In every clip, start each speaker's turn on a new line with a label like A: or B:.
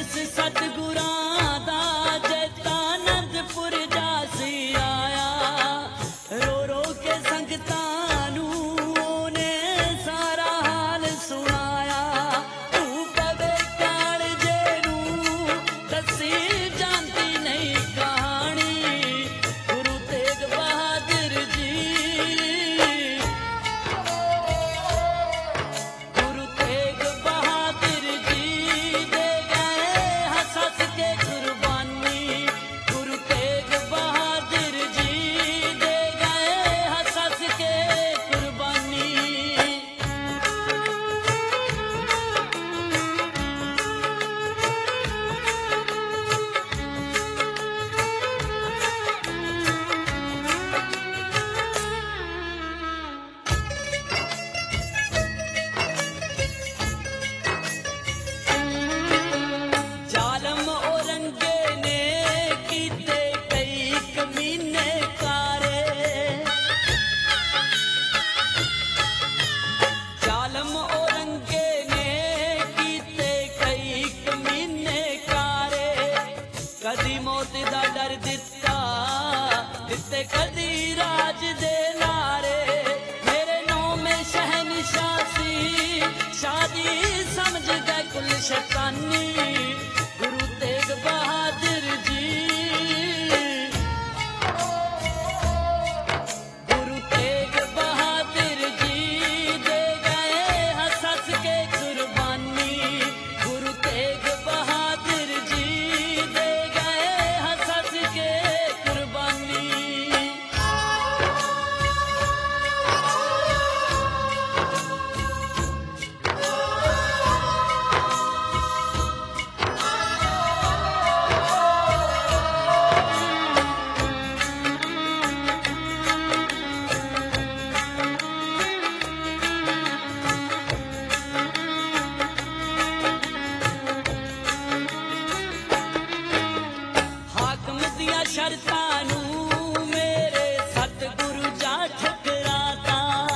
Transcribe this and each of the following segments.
A: सीस सतगुरां दा जैता आनंदपुर जासी आया, रो रो के संगतां नूं ओने सारा हाल सुनाया। तू पवे कालजे नूं दसी जानती नहीं कहानी, गुरु तेग बहादुर जी, गुरु तेग बहादुर जी दे गए हंस के कुर्बानी, गुरु तेग बहादुर जी दे गए हंस के कुर्बानी। जालम औरंगे ने कीते कई कमीने कारे, जालम औरंगे ने कीते कई कमीने कारे। कदी मौत दा डर दिता दिते कदी राज दे लारे, मेरे नौ में शहनशाह सी शादी समझ गए कुल शैतानी, गुरु तेग बहादुर जी, गुरु तेग बहादुर जी दे गए हंस के कुर्बानी, गुरु तेग बहादुर जी दे गए हंस के कुर्बानी। हाकम दिया शर्तां नूं मेरे सतगुरु जा ठुकराता,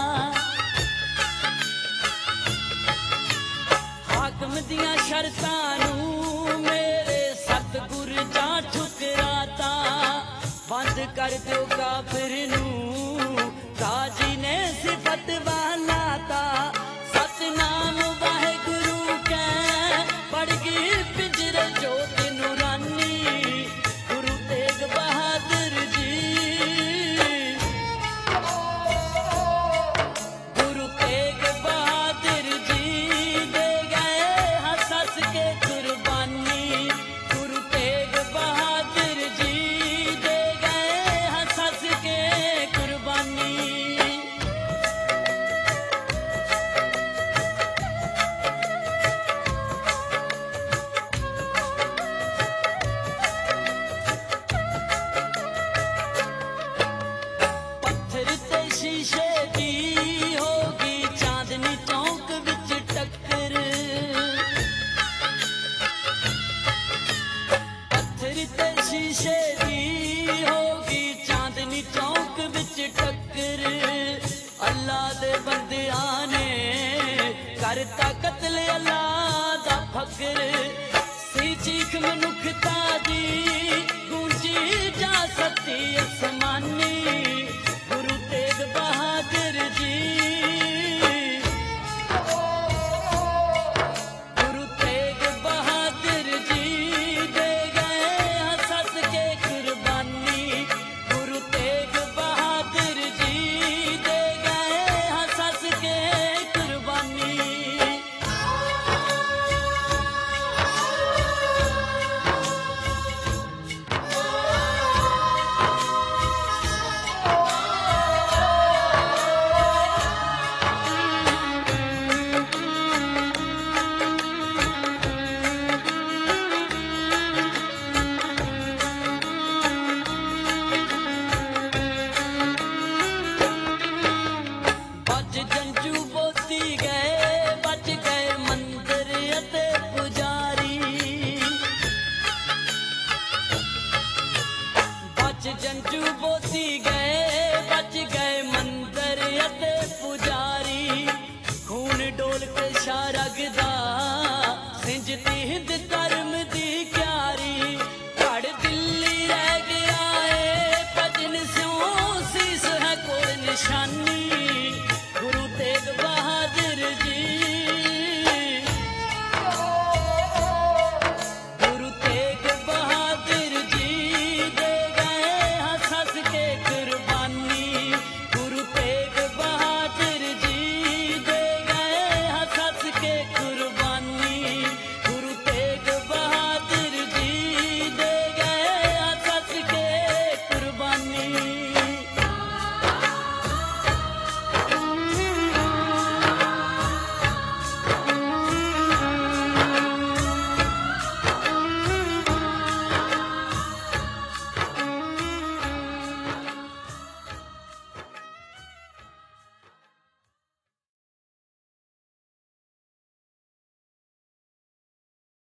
A: हाकम दिया शर्तां नूं मेरे सतगुरु जा ठुकराता। बंद कर दो काफिर नूं काजी ने सिफत वालाता, सतनाम वाहेगुरु कै पड़ गई पिंजरे जोत नूरानी, गुरु तेग बहादुर जी, गुरु तेग बहादुर जी दे गए हंस के कुर्बानी, गुरु तेग बहादुर जी दे गए हंस के कुर्बानी। पत्थर ते शीशे दी होगी चांदनी चौक विच टक्कर, पत्थर ते शीशे दी होगी चांदनी चौक विच टक्कर। अल्लाह दे बंदियां ने करता कत्ल अल्लाह दा फकर,